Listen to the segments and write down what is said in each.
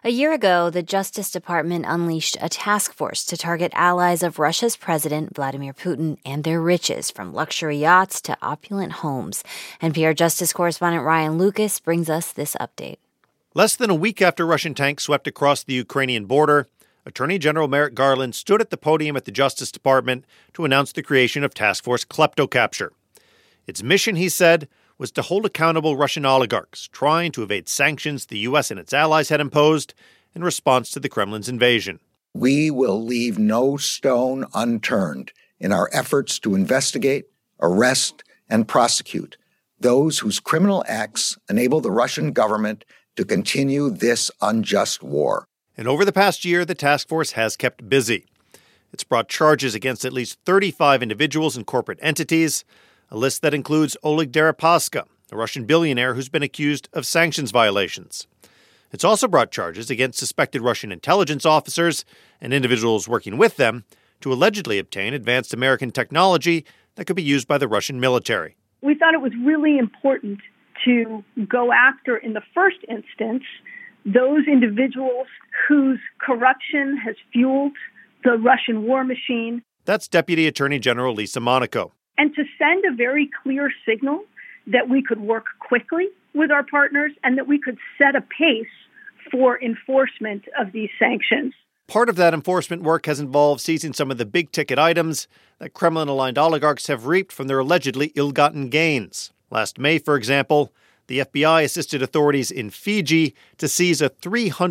A year ago, the Justice Department unleashed a task force to target allies of Russia's President Vladimir Putin and their riches, from luxury yachts to opulent homes. NPR Justice correspondent Ryan Lucas brings us this update. Less than a week after Russian tanks swept across the Ukrainian border, Attorney General Merrick Garland stood at the podium at the Justice Department to announce the creation of Task Force Kleptocapture. Its mission, he said, was to hold accountable Russian oligarchs trying to evade sanctions the U.S. and its allies had imposed in response to the Kremlin's invasion. We will leave no stone unturned in our efforts to investigate, arrest, and prosecute those whose criminal acts enable the Russian government to continue this unjust war. And over the past year, the task force has kept busy. It's brought charges against at least 35 individuals and corporate entities, a list that includes Oleg Deripaska, a Russian billionaire who's been accused of sanctions violations. It's also brought charges against suspected Russian intelligence officers and individuals working with them to allegedly obtain advanced American technology that could be used by the Russian military. We thought it was really important to go after, in the first instance, those individuals whose corruption has fueled the Russian war machine. That's Deputy Attorney General Lisa Monaco. And to send a very clear signal that we could work quickly with our partners and that we could set a pace for enforcement of these sanctions. Part of that enforcement work has involved seizing some of the big-ticket items that Kremlin-aligned oligarchs have reaped from their allegedly ill-gotten gains. Last May, for example, the FBI assisted authorities in Fiji to seize a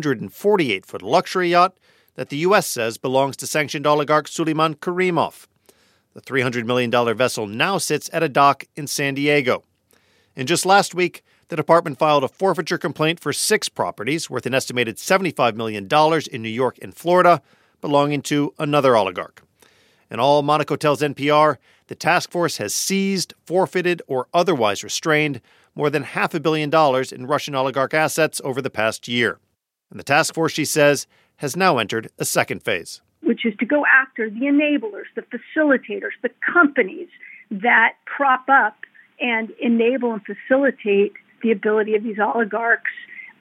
348-foot luxury yacht that the U.S. says belongs to sanctioned oligarch Suleiman Karimov. The $300 million vessel now sits at a dock in San Diego. And just last week, the department filed a forfeiture complaint for 6 properties worth an estimated $75 million in New York and Florida, belonging to another oligarch. In all, Monaco tells NPR the task force has seized, forfeited, or otherwise restrained more than $500 million in Russian oligarch assets over the past year. And the task force, she says, has now entered a second phase, which is to go after the enablers, the facilitators, the companies that prop up and enable and facilitate the ability of these oligarchs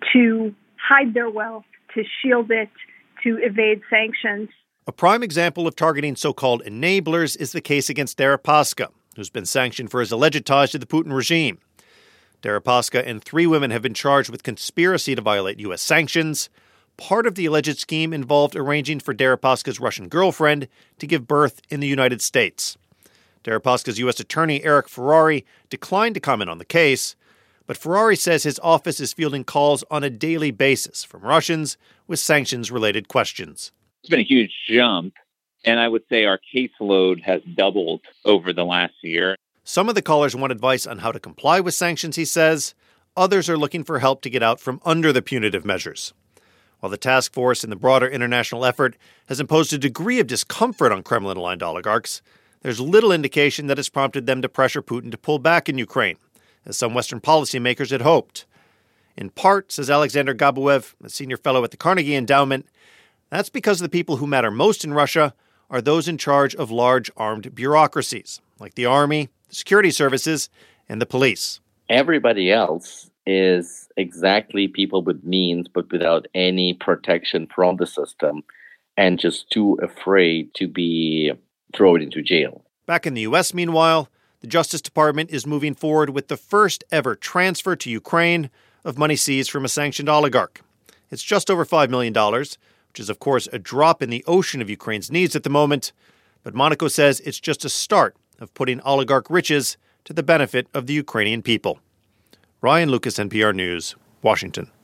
to hide their wealth, to shield it, to evade sanctions. A prime example of targeting so-called enablers is the case against Deripaska, who's been sanctioned for his alleged ties to the Putin regime. Deripaska and 3 women have been charged with conspiracy to violate U.S. sanctions. Part of the alleged scheme involved arranging for Deripaska's Russian girlfriend to give birth in the United States. Deripaska's U.S. attorney, Eric Ferrari, declined to comment on the case, but Ferrari says his office is fielding calls on a daily basis from Russians with sanctions-related questions. It's been a huge jump, and I would say our caseload has doubled over the last year. Some of the callers want advice on how to comply with sanctions, he says. Others are looking for help to get out from under the punitive measures. While the task force and the broader international effort has imposed a degree of discomfort on Kremlin-aligned oligarchs, there's little indication that it's prompted them to pressure Putin to pull back in Ukraine, as some Western policymakers had hoped. In part, says Alexander Gabuev, a senior fellow at the Carnegie Endowment, that's because the people who matter most in Russia are those in charge of large armed bureaucracies, like the army, the security services, and the police. Everybody else is exactly people with means, but without any protection from the system, and just too afraid to be thrown into jail. Back in the U.S., meanwhile, the Justice Department is moving forward with the first ever transfer to Ukraine of money seized from a sanctioned oligarch. It's just over $5 million, which is, of course, a drop in the ocean of Ukraine's needs at the moment. But Monaco says it's just a start of putting oligarch riches to the benefit of the Ukrainian people. Ryan Lucas, NPR News, Washington.